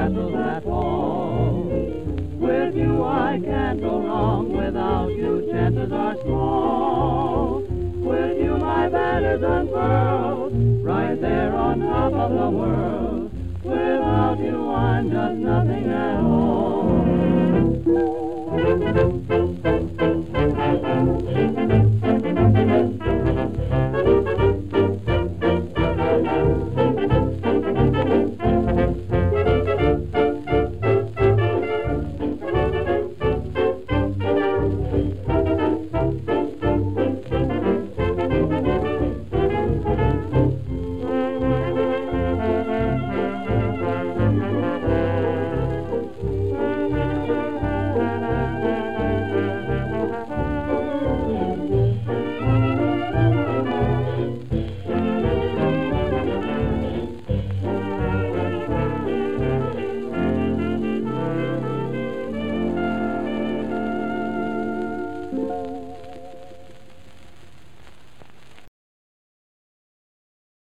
petals that fall. With you I can't go wrong, without you chances are small. With you my banner's unfurled, right there on top of the world. Without you I'm just nothing at all.